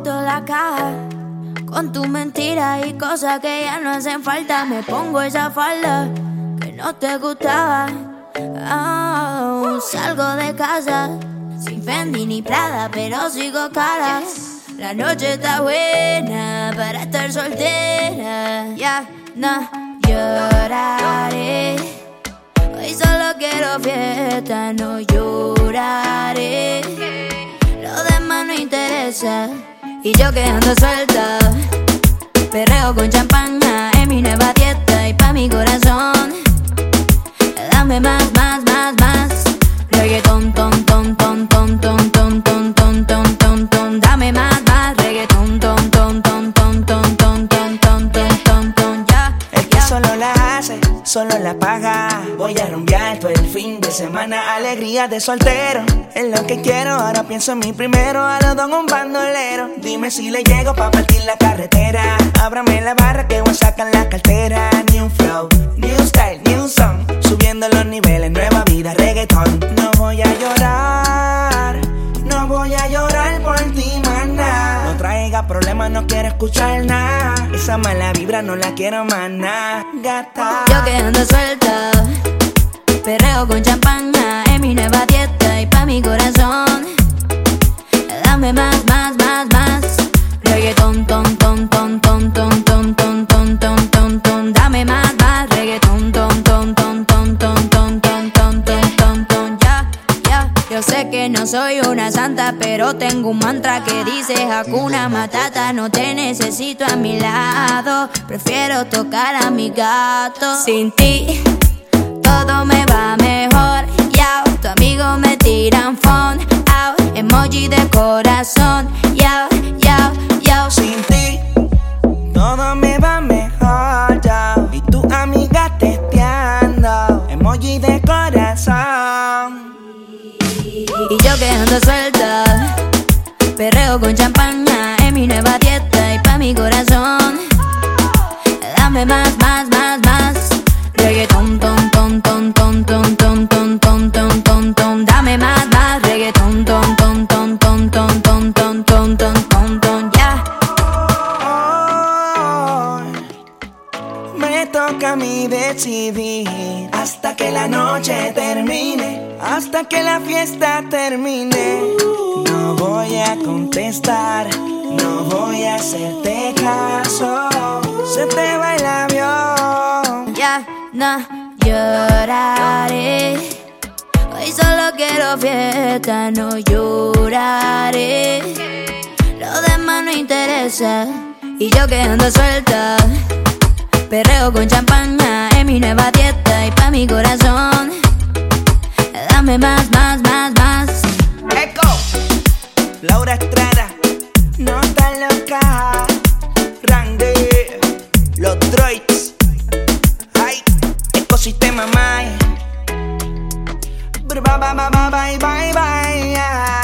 boto la caja con tus mentiras y cosas que ya no hacen falta. Me pongo esa falda que no te gustaba. Salgo de casa sin Fendi ni Prada, pero sigo cara. La noche está buena para estar soltera. Ya no lloraré. Hoy solo quiero fiesta, no lloraré. Lo demás no interesa. Y yo que ando suelta, perreo con champaña, es mi nueva dieta. Y pa' mi corazón, dame más, más, más, más. Reggaeton, ton, ton, ton, ton, ton, ton, ton, ton, ton, ton, ton. Dame más, más. Reggaeton, ton, ton, ton, ton, ton, ton, ton, ton, ton, ton, ton. Ya, el que solo la hace, solo la paga. Voy a rumbear todo el fin de semana. Alegría de soltero, es lo que quiero. Ahora pienso en mí primero, a los dos un bandolero. Dime si le llego pa' partir la carretera. Ábrame la barra que voy a sacar la cartera. New flow, new style, new song. Subiendo los niveles, nueva vida, reggaeton. No voy a llorar, no voy a llorar por ti, maná. No traiga problemas, no quiero escuchar nada. Esa mala vibra no la quiero, maná, gata. yo que ando suelta, perreo con champaña, es mi nueva dieta. Y pa' mi corazón, dame más, más, más, más. Reggaeton, ton, ton, ton, ton, ton, ton, ton, ton, ton, ton, ton. Dame más, más. Reggaeton, ton, ton, ton, ton, ton, ton, ton, ton, ton, ton, ton. Ya, ya. Yo sé que no soy una santa, pero tengo un mantra que dice Hakuna Matata. No te necesito a mi lado, prefiero tocar a mi gato. Sin ti todo me va mejor, ya. Tu amigo me tiran phone out, emoji de corazón, ya, ya, ya. Sin ti todo me va mejor, ya. Y tu amiga testeando, emoji de corazón. Y yo que ando suelta, perreo con champaña, es mi nueva dieta. Y pa' mi corazón, dame más, más, más, más. Reggaeton, ton, ton, ton, ton, ton, ton, ton, ton, ton, ton, ton. Dame más, más. Reggaeton, ton, ton, ton, ton, ton, ton, ton, ton, ton, ton, ton. Ya. Hoy me toca a mí decidir, hasta que la noche termine, hasta que la fiesta termine. No voy a contestar, no voy a hacerte caso. Se te va el avión. Ya no lloraré. Hoy solo quiero fiesta, no lloraré. Lo demás no interesa. Y yo que ando suelta, perreo con champaña, es mi nueva dieta. Y pa' mi corazón, dame más, más, más, más. Echo, Laura Estrada, no tan loca. Randy, los droids, ay, ecosistema, my. Bye, bye, bye, bye, bye, bye.